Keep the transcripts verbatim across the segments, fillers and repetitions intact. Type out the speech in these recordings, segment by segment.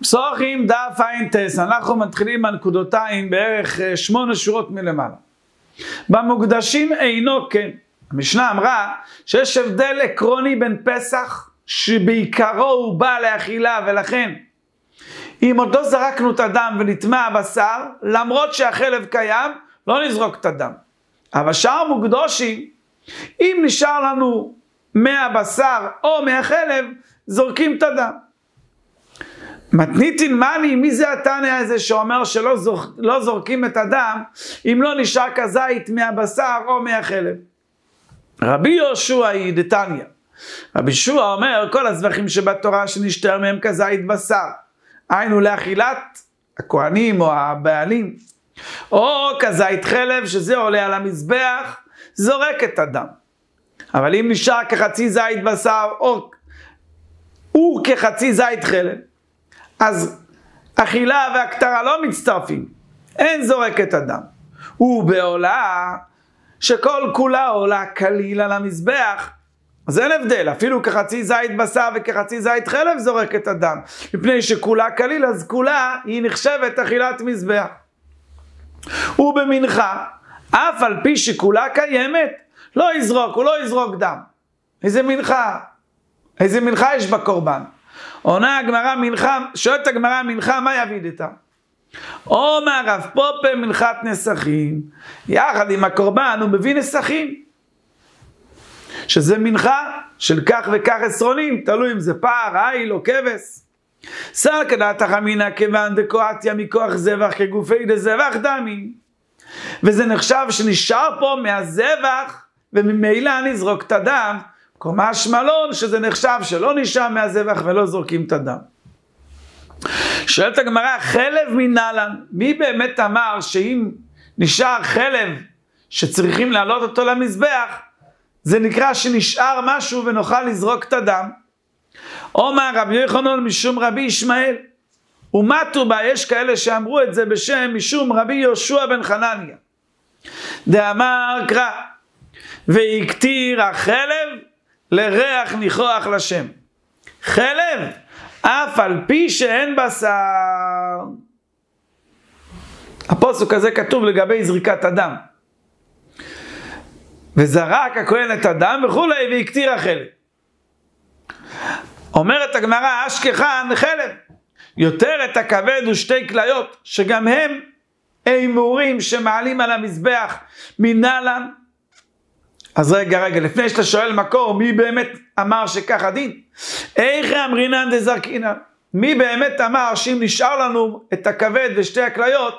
פסוחים דף ע"ט, אנחנו מתחילים בנקודותיים בערך שמונה שורות מלמעלה. במוקדשים אינו כן. המשנה אמרה שיש הבדל עקרוני בין פסח שבעיקרו הוא בא לאכילה, ולכן אם עוד לא זרקנו את הדם ונטמע הבשר, למרות שהחלב קיים, לא נזרוק את הדם. אבל שאר מוקדשים, אם נשאר לנו מהבשר או מהחלב, זורקים את הדם. מתניתין מאני, מי זה התנא הזה שאומר שלא זור, לא זורקים את הדם אם לא נשאר כזית מהבשר או מהחלב? רבי יהושע היא דתניא. רבי יהושע אומר כל הזבחים שבתורה שנשתר מהם כזית בשר, היינו לאכילת הכהנים או הבעלים, או כזית חלב שזה עולה על המזבח, זורק את הדם. אבל אם נשאר כחצי זית בשר או הוא כחצי זית חלב, אז אכילה והקטרה לא מצטרפים, אין זורק את הדם. ובעולה שכל כולה עולה כליל על המזבח, אז אין הבדל, אפילו כחצי זית בשר וכחצי זית חלב זורק את הדם, מפני שכולה כליל, אז כולה היא נחשבת אכילת מזבח. ובמנחה, אף על פי שכולה קיימת, לא יזרוק, הוא לא יזרוק דם. איזה מנחה? איזה מנחה יש בקורבן? עונה הגמרא מנחה, שואלת הגמרא מנחה, מה יביד איתה? אומר רב פופה מנחת נסכים, יחד עם הקורבן הוא מביא נסכים, שזה מנחה של כך וכך עשרונים, תלוי אם זה פער, איל או כבש. סל כדעת החמינא כיוון דקואטיה מכוח זבח כגופי דזבח דמי, וזה נחשב שנשאר פה מהזבח וממילא נזרוק את הדם, קומה שמלון שזה נחשב שלא נשאר מהזבח ולא זורקים את הדם. שואלת הגמרא, חלב מנהלן, מי באמת אמר שאם נשאר חלב שצריכים להעלות אותו למזבח, זה נקרא שנשאר משהו ונוכל לזרוק את הדם? אומר רבי יוחנן משום רבי ישמעאל, ומתו בה, יש כאלה שאמרו את זה בשם משום רבי יהושע בן חנניה, דאמר קרא, ויקטיר החלב לריח ניחוח לשם. חלב אף על פי שאין בשר. הפסוק הזה כתוב לגבי זריקת הדם, וזרק הכהן את הדם וכולי ויקטיר החלב. אומרת הגמרא אשכחן חלב, יותר את הכבד ושתי כליות שגם הם אימורים שמעלים על המזבח מנהלן. אז רגע רגע לפני שאתה שואל מקור מי באמת אמר שכך הדין, איך אמרינן דזרקינן, מי באמת אמר שאם נשאר לנו את הכבד ושתי הכליות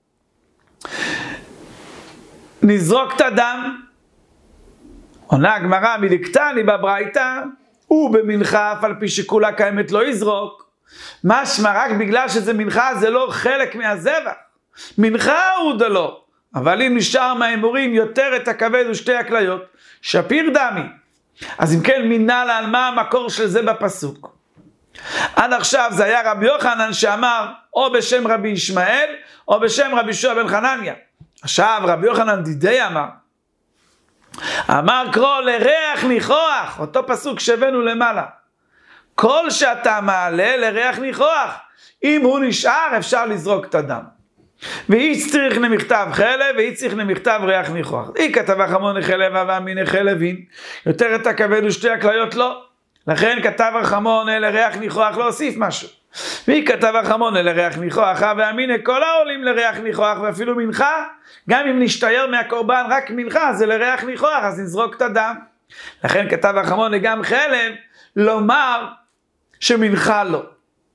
נזרוק את הדם? עונה הגמרא מלקטני בברייתא, ובמנחה אף על פי שכולה קיימת לא יזרוק. משמע רק בגלל שזה מנחה זה לא חלק מהזבח, מנחה הוא דלא, אבל אם נשאר מהאמורים יותר את הכבד ושתי הכליות, שפיר דמי. אז אם כן מנהלן, מה המקור של זה בפסוק? עד עכשיו זה היה רבי יוחנן שאמר או בשם רבי ישמעאל או בשם רבי יהושע בן חנניה. עכשיו רבי יוחנן דידי אמר, אמר קרוא לריח ניחוח, אותו פסוק שהבאנו למעלה, כל שאתה מעלה לריח ניחוח, אם הוא נשאר אפשר לזרוק את הדם. ואיץ צריך למכתב חלב, ואיץ צריך למכתב ריח ניחוח. אי כתב החמון חלב ואמיני חלבין, יותר את הכבד ושתי הכליות לא. לכן כתב החמון לריח ניחוח להוסיף משהו. ואי כתב החמון לריח ניחוח ואמיני כל העולים לריח ניחוח, ואפילו מנחה, גם אם נשתייר מהקורבן רק מנחה זה לריח ניחוח, אז נזרוק את הדם. לכן כתב החמון גם חלב לומר שמנחה לא.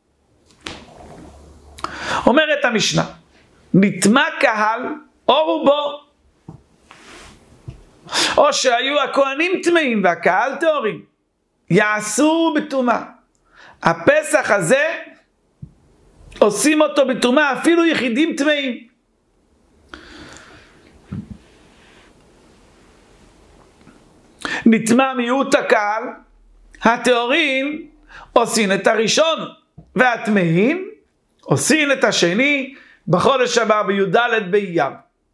אומרת המשנה, נטמע קהל או רובו, או שהיו הכהנים טמאים והקהל טהורים, יעשו בטומאה. הפסח הזה עושים אותו בטומאה, אפילו יחידים טמאים. נטמע מיעוט הקהל, הטהורים עושים את הראשון והטמאים עושים את השני בחודש הבא בי"ד באייר.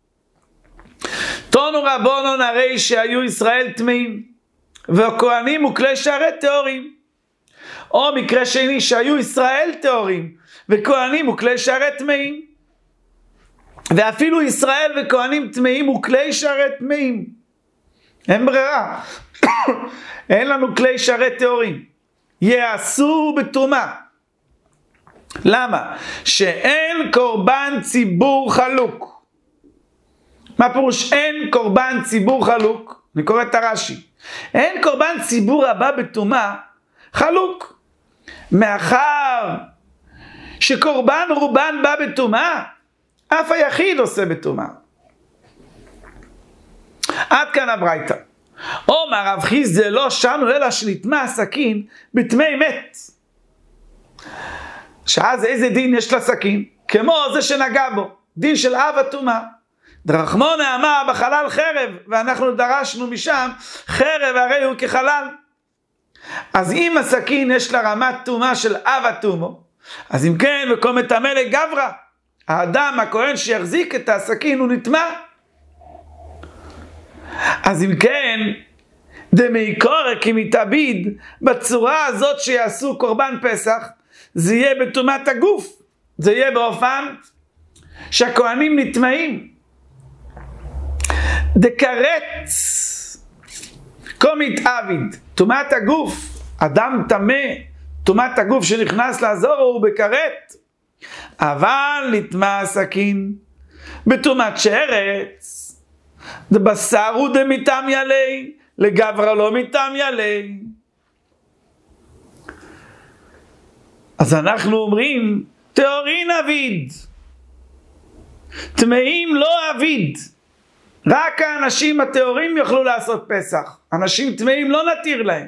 תונו רבונון הרי שהיו ישראל טמאים והכהנים וכלי שערי טהורים. או מקרה שני שהיו ישראל טהורים, וכהנים וכלי שרת טמאים. ואפילו ישראל וכהנים טמאים וכלי שרת טמאים. אין ברירה. אין לנו כלי שרת טהורים. יעשו בתרומה. למה? שאין קורבן ציבור חלוק. מה פירוש אין קורבן ציבור חלוק? אני קורא את הרש"י. אין קורבן ציבור הבא בתרומה חלוק. מאחר שקורבן רובן בא בתרומה, אף היחיד עושה בתרומה. עד כאן הברייתא. אומר רב חיסדא לא שנו אלא שנטמא הסכין בטמא מת. שאז איזה דין יש לסכין? כמו זה שנגע בו, דין של אב הטומאה. דרחמונא אמר בחלל חרב, ואנחנו דרשנו משם חרב הרי הוא כחלל. אז אם הסכין יש לה רמת טומאה של אב הטומאה, אז אם כן וכל מטמא לגברא, האדם הכהן שיחזיק את הסכין הוא נטמא. אז אם כן דמי קורא כמתאביד, בצורה הזאת שיעשו קורבן פסח, זה יהיה בטומאת הגוף, זה יהיה באופן שהכהנים נטמאים. דקרץ קומית אביד, טומאת הגוף, אדם טמא, טומאת הגוף שנכנס לעזור הוא בקרט. אבל נטמא הסכין בטומאת שרץ, דבשר הוא דמיתם ילי, לגברא לא מיתם ילי. אז אנחנו אומרים טהורין אביד, טמאים לא אביד. רק האנשים הטהורים יוכלו לעשות פסח, אנשים טמאים לא נתיר להם.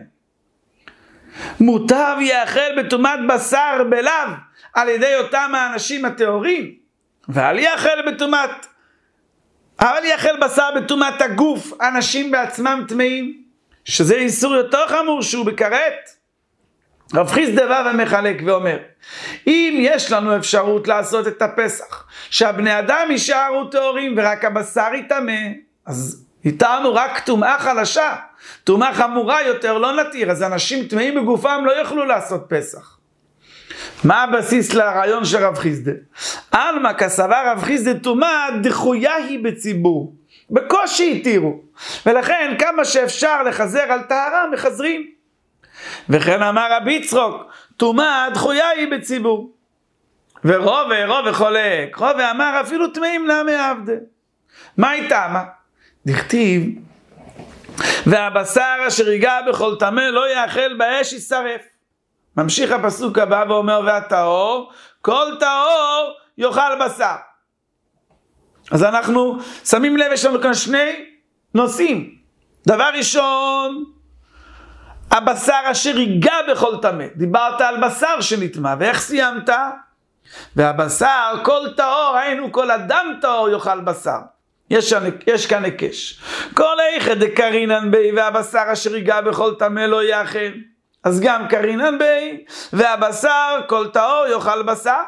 מוטב יאכל בטומאת בשר בלאו על ידי אותם האנשים הטהורים, ואל יאכל בטומאת, אבל יאכל בשר בטומאת הגוף, אנשים בעצמם טמאים, שזה איסור יותר חמור שהוא בקרט. רב חיסדא בא ומחלק ואומר, אם יש לנו אפשרות לעשות את הפסח, שהבני אדם יישארו טהורים ורק הבשר יטמא, אז איתנו רק טומאה חלשה, טומאה חמורה יותר לא נתיר, אז אנשים טמאים בגופם לא יוכלו לעשות פסח. מה הבסיס לרעיון של רב חיסדא? עלמא כסבר רב חיסדא טומאה דחויה היא בציבור, בקושי התירו, ולכן כמה שאפשר לחזר על טהרה מחזרים. וכן אמר רבי יצחוק, טומאה דחויה היא בציבור. ורובה, רובה חולק, רובה אמר אפילו טמאים לעמי עבדה. מה איתה? מה? דכתיב, והבשר אשר ייגע בכל טמא לא יאכל באש יישרף. ממשיך הפסוק הבא ואומר, והטהור, כל טהור יאכל בשר. אז אנחנו שמים לב, יש לנו כאן שני נושאים. דבר ראשון, הבשר אשר ייגע בכל טמא. דיברת על בשר שנטמא, ואיך סיימת? והבשר, כל טהור, היינו כל אדם טהור יאכל בשר. יש, יש כאן הקש. כל איכא דקרינן בי, והבשר אשר ייגע בכל טמא לא יאכל. אז גם קרינן בי, והבשר, כל טהור יאכל בשר.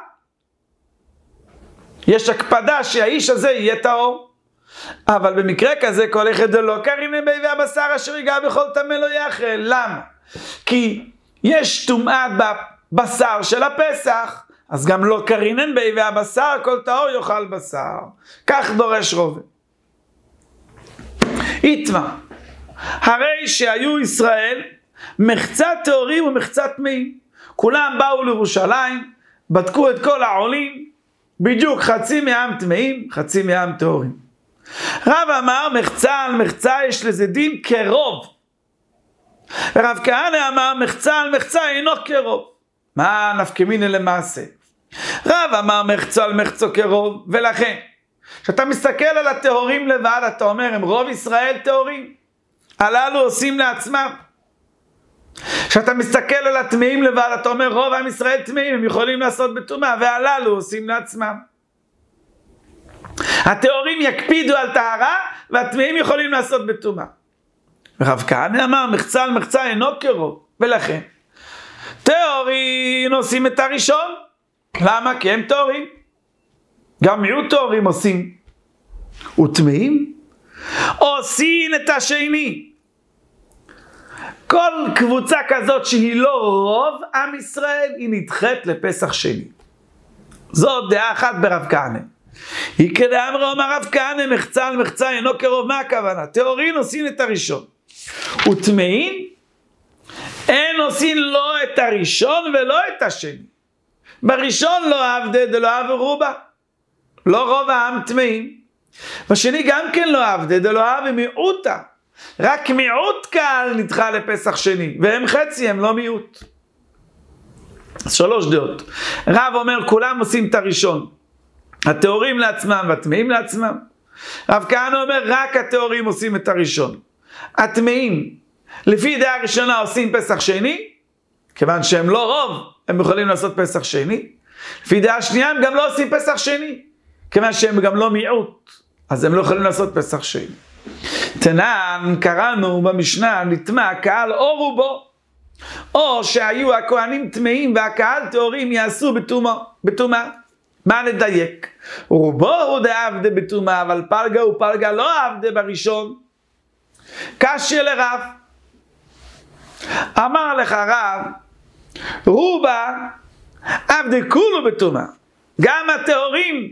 יש הקפדה שהאיש הזה יהיה טהור. אבל במקרה כזה כל אחד לא קרינן בי, והבשר אשר ייגע בכל טמא לא יאכל. למה? כי יש טומאת בבשר של הפסח, אז גם לא קרינן בי, והבשר כל טהור יאכל בשר. כך דורש רובה. איתמה, הרי שהיו ישראל מחצת טהורים ומחצת טמאים. כולם באו לירושלים, בדקו את כל העולים, בדיוק חצי מעם טמאים, חצי מעם טהורים. רב אמר מחצה על מחצה יש לזה דין כרוב. ורב כהנא אמר מחצה על מחצה אינו כרוב. מה נפקא מינה למעשה? רב אמר מחצה על מחצה כרוב, ולכן כשאתה מסתכל על הטהורים לבד, אתה אומר הם רוב ישראל טהורים, הללו עושים לעצמם. כשאתה מסתכל על הטמאים לבד, אתה אומר רוב עם ישראל טמאים, הם יכולים לעשות בטומאה, והללו עושים לעצמם. הטהורים יקפידו על טהרה, והטמאים יכולים לעשות בטומאה. ורב כהנא אמר מחצה על מחצה אינו כרוב, ולכן טהורים עושים את הראשון. למה? כי הם טהורים. גם מיעוט טהורים עושים. וטמאים עושים את השני. כל קבוצה כזאת שהיא לא רוב עם ישראל, היא נדחית לפסח שני. זאת דעה אחת ברב כהנא. היא כדאמר אומר רב כהנא, מחצה על מחצה אינו קרוב. מה הכוונה? טהורין עושים את הראשון, וטמאין אין עושים לא את הראשון ולא את השני. בראשון לא עבדה דלא עבו רובה, לא רוב העם טמאים. בשני גם כן לא עבדה דלא עבו מיעוטה, רק מיעוט קהל נדחה לפסח שני, והם חצי, הם לא מיעוט. שלוש דעות. רב אומר כולם עושים את הראשון, הטהורים לעצמם והטמאים לעצמם. רב כהנא אומר רק הטהורים עושים את הראשון, הטמאים לפי דעה ראשונה עושים פסח שני, כיוון שהם לא רוב הם יכולים לעשות פסח שני. לפי דעה שנייה הם גם לא עושים פסח שני, כיוון שהם גם לא מיעוט, אז הם לא יכולים לעשות פסח שני. תנן קראנו במשנה נטמא הקהל או רובו, או שהיו הכהנים טמאים והקהל טהורים יעשו בטומאה. מה נדייק? רובו הוא דעבדה בטומאה, אבל פלגה הוא פלגה לא עבדה בראשון. קשיא לרב, אמר לך רב, רובה עבדה כולו בטומאה, גם הטהורים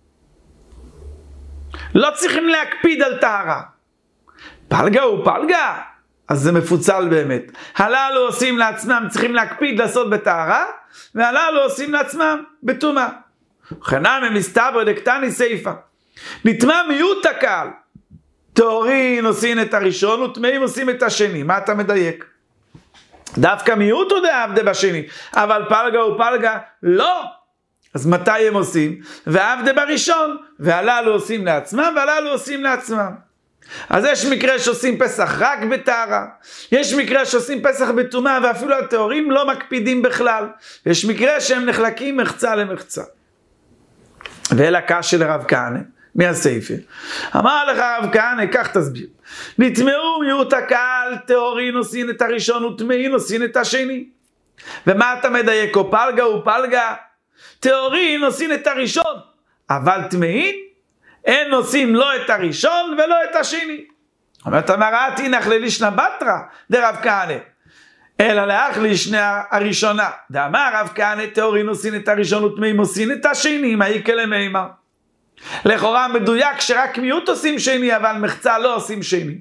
לא צריכים להקפיד על טהרה. פלגה הוא פלגה, אז זה מפוצל באמת. הללו עושים לעצמם, צריכים להקפיד לעשות בטהרה, והללו עושים לעצמם בטומאה. חנן מסתבר דקטני סייפה, נטמא מיעוט הקהל, טהורים עושים את הראשון וטמאים עושים את השני. מה אתה מדייק? דווקא מיעוט הוא דעבדה בשני, אבל פלגה ופלגה לא. אז מתי הם עושים? ועבדה בראשון, והללו עושים לעצמם והללו עושים לעצמם. אז יש מקרה שעושים פסח רק בטהרה, יש מקרה שעושים פסח בטומאה ואפילו הטהורים לא מקפידים בכלל, יש מקרה שהם נחלקים מחצה למחצה. ואלה קשיא לרב כהנא מהסייפה. אמר לך רב כהנא, כך תסביר, נטמאו מיעוט הקהל, טהורין עושים את הראשון וטמאין עושים את השני. ומה אתה מדייק? או פלגה ופלגה, טהורין עושים את הראשון, אבל טמאין אין עושים לא את הראשון ולא את השני. אומרת המראה תינך ללישנא בתרא דרב כהנא, אלא לאח לישנא הראשונה. דאמר רב כהנא טהורין עושים את הראשון וטמאים עושים את השני, מה יקלה מימה? לכאורה מדויק שרק מיעוט עושים שני, אבל מחצה לא עושים שני.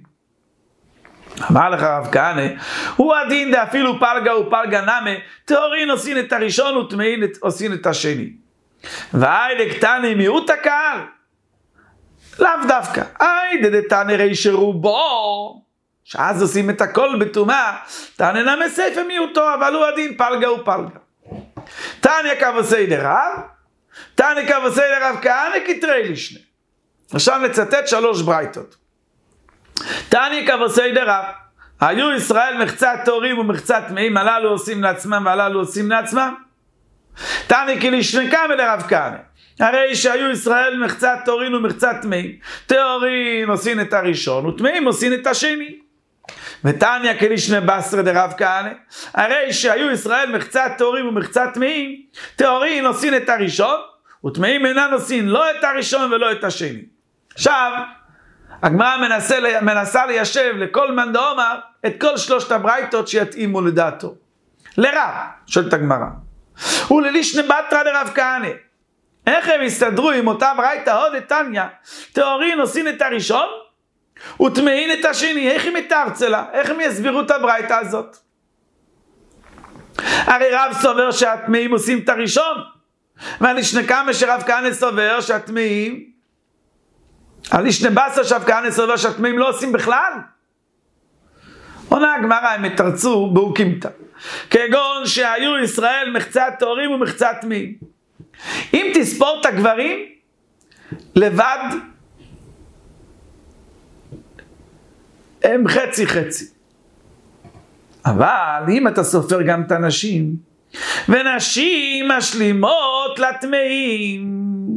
אמר לך רב כהנא, הוא הדין דאפילו פלגה ופלגה נמה, טהורין עושים את הראשון וטמאים עושים את השני. והי דקטני מיעוט הקהל, לאו דווקא. היי דדתנא רישא רובו, שאז עושים את הכל בטומאה, תנא נמי סייפא מיעוטו, אבל הוא הדין פלגה ופלגה. תניא כבסי דרב, תניא כבסי דרב כהנא כתרי לישנא. עכשיו נצטט שלוש ברייתות. תניא כבסי דרב, היו ישראל מחצת טהורים ומחצת טמאים, הללו עושים לעצמם והללו עושים לעצמם. תניא כלישנא קמא דרב כהנא, הרי שהיו ישראל מחצת טהורים ומחצת טמאים, טהורים עושים את הראשון וטמאים עושים את השני. ותניא כלישנא בסרא דרב כהנא, הרי שהיו ישראל מחצת טהורים ומחצת טמאים, טהורים עושים את הראשון וטמאים אינם עושים לא את הראשון ולא את השני. עכשיו הגמרא מנסה, מנסה ליישב לכל מאן דאמר את כל שלושת הברייתות שיתאימו לדעתו. לרב שואלת הגמרא, וללישנא בתרא דרב כהנא, איך הם יסתדרו עם אותה ברייתא עוד תניא טהורין עושים את הראשון וטמאים את השני? איך הם יתרצו לה? איך הם יסבירו את הברייתא הזאת? הרי רב סובר שהטמאים עושים את הראשון, והלישנא קמא שרב כהנא סובר שהטמאים, הלישנא בסרא שרב כהנא סובר שהטמאים לא עושים בכלל. עונה הגמרא, הם יתרצו באוקימתא, כגון שהיו ישראל מחצת טהורים ומחצת טמאים. אם תספור את הגברים לבד הם חצי חצי, אבל אם אתה סופר גם את הנשים, ונשים משלימות לטמאים,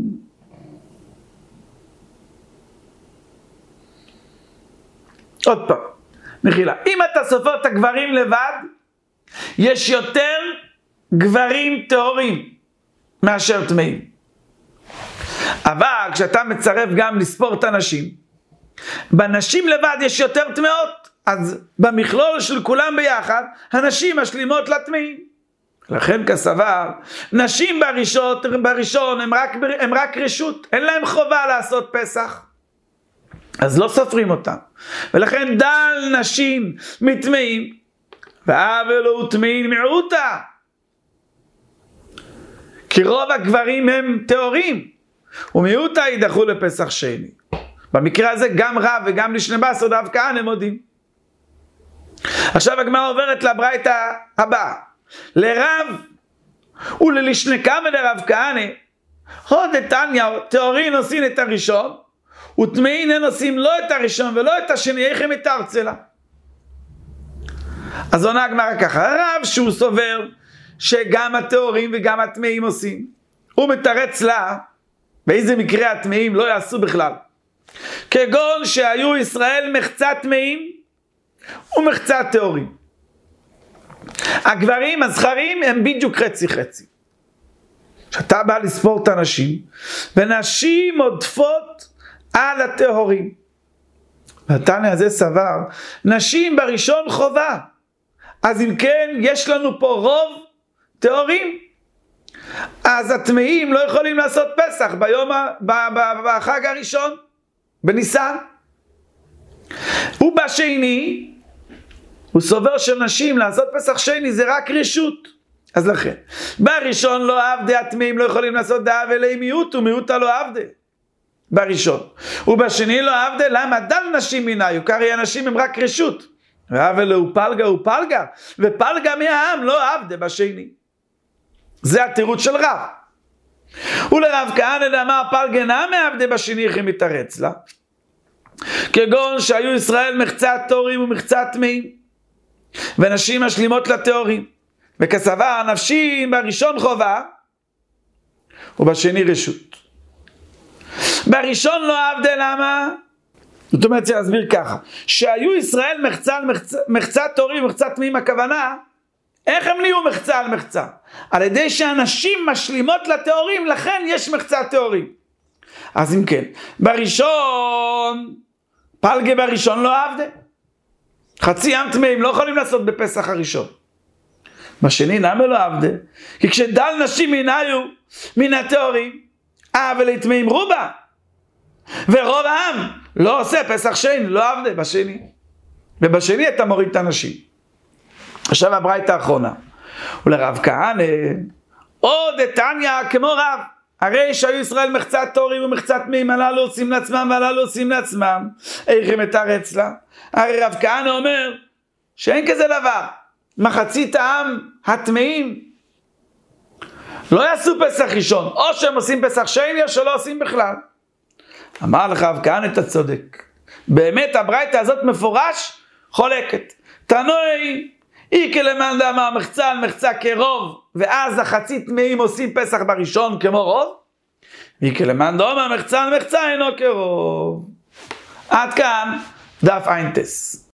עוד פעם מחילה, אם אתה סופר את הגברים לבד יש יותר גברים טהורים מאשר טמאים, אבל כשאתה מצרף גם לספור את הנשים, בנשים לבד יש יותר טמאות, אז במכלול של כולם ביחד, הנשים משלימות לטמאים. לכן כסבר, נשים בראשון, בראשון הם רק, הם רק רשות, אין להם חובה לעשות פסח. אז לא סופרים אותם. ולכן דל נשים מטמאים, והאבל הוא טמאים מיעוטה. כי רוב הגברים הם טהורים, ומיעוטה יידחו לפסח שני. במקרה הזה גם רב וגם לשני בעשר רב כהנא מודים. עכשיו הגמרא עוברת לברייתא הבאה. לרב וללשנקה ולרב כהנא, הוד דתניא טהורין עושים את הראשון, וטמאין אין עושים לא את הראשון ולא את השני, איך הם מתרצה לה. אז עונה הגמרא ככה, הרב שהוא סובר שגם הטהורים וגם הטמאים עושים, הוא מתרץ לה באיזה מקרה הטמאים לא יעשו בכלל. כגון שהיו ישראל מחצה טמאים ומחצה טהורים. הגברים הזכרים הם בדיוק חצי חצי. שאתה בא לספור את הנשים, ונשים עודפות על הטהורים. והתניא הזה סבר, נשים בראשון חובה. אז אם כן, יש לנו פה רוב טהורים. אז הטמאים לא יכולים לעשות פסח ביום, בחג הראשון, בניסן. ובשני, הוא סובר של נשים לעשות פסח שני זה רק רשות. אז לכן, בראשון לא עבדי הטמאים לא יכולים לעשות דעה ולי מיעוט ומיעוטה לא עבדי. בראשון. ובשני לא עבדי, למה דל נשים מיניו? קרי הנשים הם רק רשות. ועבל הוא פלגה הוא פלגה, ופלגה מהעם לא עבדי בשני. זה התירוץ של רב. ולרב כהנא דאמר פלגה נמי עבדי בשני, איך מתרץ לה? כגון שהיו ישראל מחצה טהורים ומחצה טמאים, ונשים משלימות לטהורים. וכסבר הנפשים בראשון חובה, ובשני רשות. בראשון לא עבדי למה? זאת אומרת, צריך להסביר ככה, שהיו ישראל מחצה על מחצה, מחצה טהורים ומחצה טמאים, הכוונה, איך הם נהיו מחצה על מחצה? על ידי שאנשים משלימות לטהורים, לכן יש מחצה טהורים. אז אם כן, בראשון, פלגה בראשון לא עבדי. חצי עם טמאים לא יכולים לעשות בפסח הראשון. בשני למה לא עבדי? כי כשדל נשים מניו מן הטהורים, אבל טמאים רובה. ורוב העם לא עושה פסח שני, לא עבדי בשני. ובשני אתה מוריד את הנשים. עכשיו הברייתא האחרונה. ולרב כהנא, עוד דתניא כמו רב. הרי שהיו ישראל מחצת טהורים ומחצת טמאים, הללו עושים לעצמם והללו עושים לעצמם. איך הם מתרץ לה? הרי רב כהנא אומר שאין כזה דבר. מחצית העם הטמאים לא יעשו פסח ראשון, או שהם עושים פסח שני או שלא עושים בכלל. אמר לך רב כהנא אתה צודק. באמת הברייתא הזאת מפורש חולקת. תנוי איקי למאן דאמר מחצה על מחצה כרוב, ואז החצי טמאים עושים פסח בראשון כמו רוב. איקי למאן דאמר מחצה על מחצה אינו כרוב. עד כאן דף עין טס.